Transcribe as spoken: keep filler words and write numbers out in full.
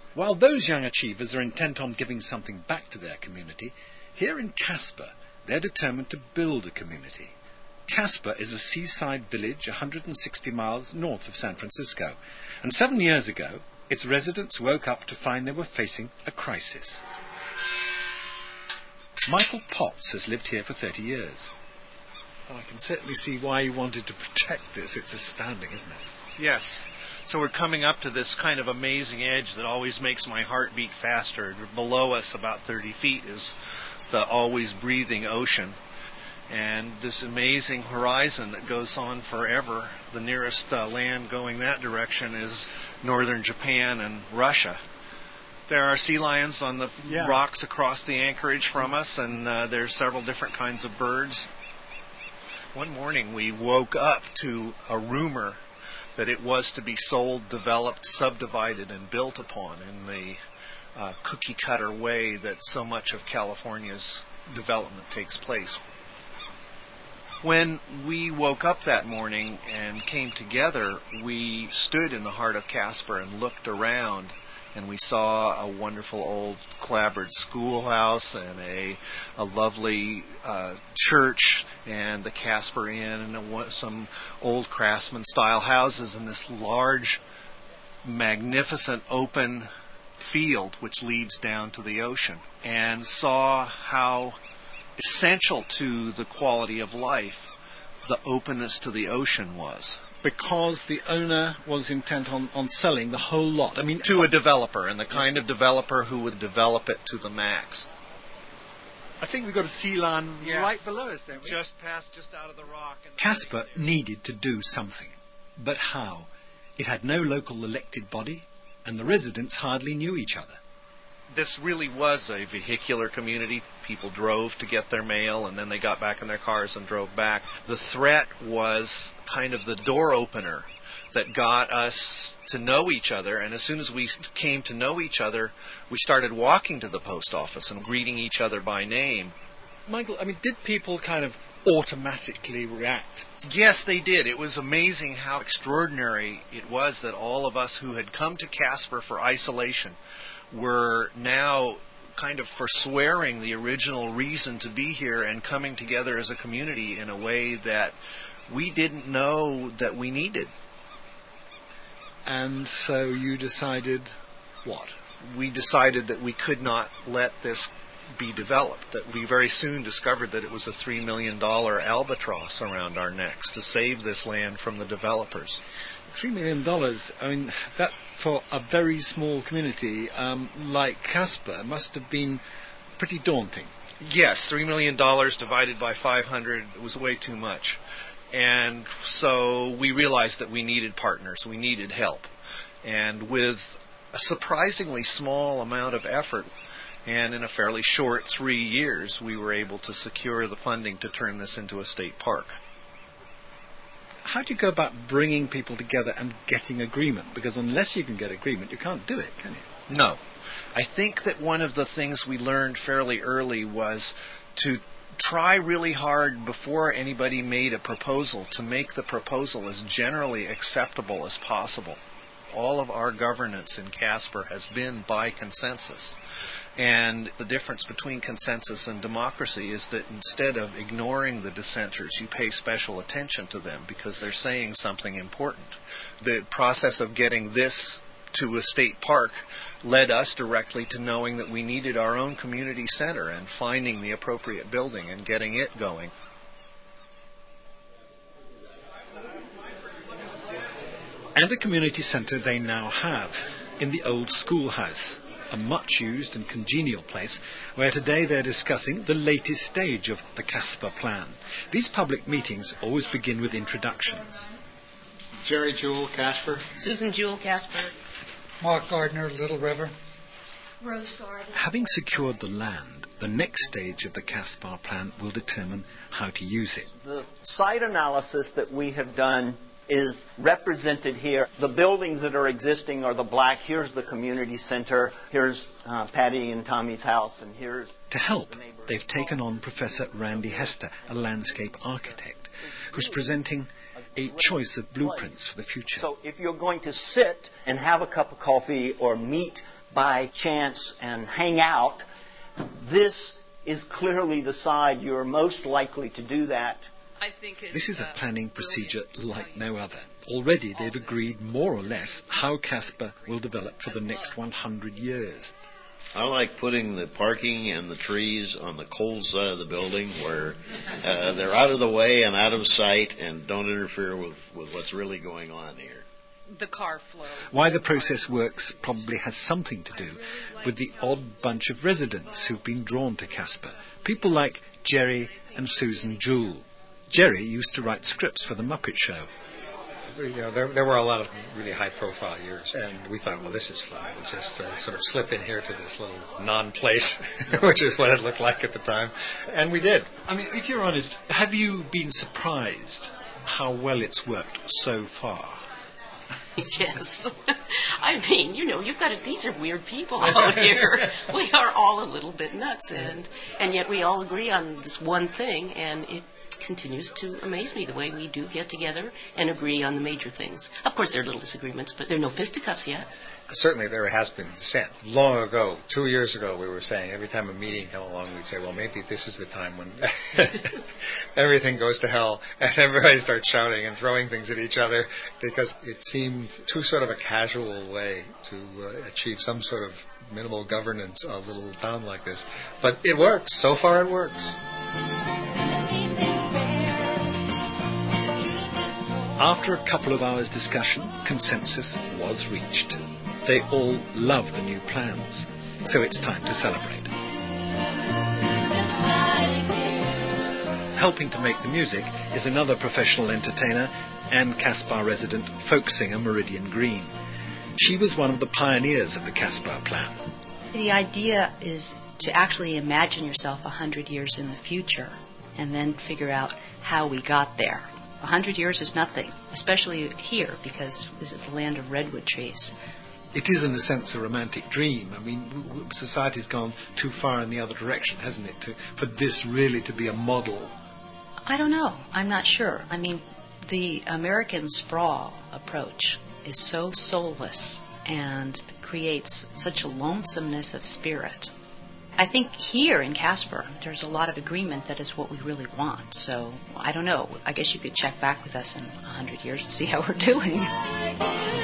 While those young achievers are intent on giving something back to their community, here in Casper, they're determined to build a community. Casper is a seaside village one hundred sixty miles north of San Francisco, and seven years ago, its residents woke up to find they were facing a crisis. Michael Potts has lived here for thirty years. Well, I can certainly see why you wanted to protect this. It's astounding, isn't it? Yes. So we're coming up to this kind of amazing edge that always makes my heart beat faster. Below us, about thirty feet, is the always breathing ocean. And this amazing horizon that goes on forever. The nearest uh, land going that direction is northern Japan and Russia. There are sea lions on the yeah. rocks across the anchorage from us, and uh, there's several different kinds of birds. One morning we woke up to a rumor that it was to be sold, developed, subdivided, and built upon in the uh, cookie-cutter way that so much of California's development takes place. When we woke up that morning and came together, we stood in the heart of Casper and looked around, and we saw a wonderful old clapboard schoolhouse and a, a lovely uh, church and the Casper Inn and some old craftsman-style houses and this large, magnificent open field which leads down to the ocean, and saw how essential to the quality of life the openness to the ocean was. Because the owner was intent on, on selling the whole lot. I mean, to a developer, and the kind of developer who would develop it to the max. I think we've got a sea lion yes. right below us, don't we? Just past, just out of the rock. Casper needed to do something. But how? It had no local elected body, and the residents hardly knew each other. This really was a vehicular community. People drove to get their mail, and then they got back in their cars and drove back. The threat was kind of the door opener that got us to know each other, and as soon as we came to know each other, we started walking to the post office and greeting each other by name. Michael, I mean, did people kind of automatically react? Yes, they did. It was amazing how extraordinary it was that all of us who had come to Casper for isolation were now kind of forswearing the original reason to be here and coming together as a community in a way that we didn't know that we needed. And so you decided what? We decided that we could not let this be developed, that we very soon discovered that it was a three million dollars albatross around our necks to save this land from the developers. Three million dollars, I mean, that for a very small community um, like Casper must have been pretty daunting. Yes, three million dollars divided by five hundred was way too much. And so we realized that we needed partners, we needed help. And with a surprisingly small amount of effort, and in a fairly short three years, we were able to secure the funding to turn this into a state park. How do you go about bringing people together and getting agreement? Because unless you can get agreement, you can't do it, can you? No. I think that one of the things we learned fairly early was to try really hard before anybody made a proposal to make the proposal as generally acceptable as possible. All of our governance in Casper has been by consensus. And the difference between consensus and democracy is that instead of ignoring the dissenters, you pay special attention to them because they're saying something important. The process of getting this to a state park led us directly to knowing that we needed our own community center and finding the appropriate building and getting it going. And a community center they now have in the old schoolhouse, a much-used and congenial place where today they're discussing the latest stage of the Casper plan. These public meetings always begin with introductions. Jerry Jewell, Casper. Susan Jewell, Casper. Mark Gardner, Little River. Rose Garden. Having secured the land, the next stage of the Casper plan will determine how to use it. The site analysis that we have done is represented here. The buildings that are existing are the black. Here's the community center. Here's uh, Patty and Tommy's house, and here's... To help, they've taken on Professor Randy Hester, a landscape architect, who's presenting a choice of blueprints for the future. So if you're going to sit and have a cup of coffee or meet by chance and hang out, this is clearly the side you're most likely to do that. I think it's, This is a uh, planning brilliant. procedure like no other. Already they've agreed more or less how Casper will develop for the next one hundred years. I like putting the parking and the trees on the cold side of the building where uh, they're out of the way and out of sight and don't interfere with, with what's really going on here. The car flow. Why the process works probably has something to do with the odd bunch of residents who've been drawn to Casper. People like Jerry and Susan Jewell. Jerry used to write scripts for The Muppet Show. You know, there, there were a lot of really high-profile years, and we thought, well, this is fun. We'll just uh, sort of slip in here to this little non-place, which is what it looked like at the time, and we did. I mean, if you're honest, have you been surprised how well it's worked so far? Yes. I mean, you know, you've got to, these are weird people out here. We are all a little bit nuts, and and yet we all agree on this one thing, and it continues to amaze me the way we do get together and agree on the major things. Of course, there are little disagreements, but there are no fisticuffs yet. Certainly there has been dissent. Long ago, two years ago, we were saying every time a meeting came along, we'd say, well, maybe this is the time when everything goes to hell and everybody starts shouting and throwing things at each other, because it seemed too sort of a casual way to uh, achieve some sort of minimal governance a little town like this. But it works. So far it works. After a couple of hours' discussion, consensus was reached. They all love the new plans, so it's time to celebrate. Helping to make the music is another professional entertainer and Caspar resident, folk singer Meridian Green. She was one of the pioneers of the Caspar plan. The idea is to actually imagine yourself a hundred years in the future and then figure out how we got there. A hundred years is nothing, especially here, because this is the land of redwood trees. It is, in a sense, a romantic dream. I mean, w- w- society's gone too far in the other direction, hasn't it, to, for this really to be a model? I don't know. I'm not sure. I mean, the American sprawl approach is so soulless and creates such a lonesomeness of spirit. I think here in Casper, there's a lot of agreement that is what we really want. So, I don't know. I guess you could check back with us in a hundred years to see how we're doing.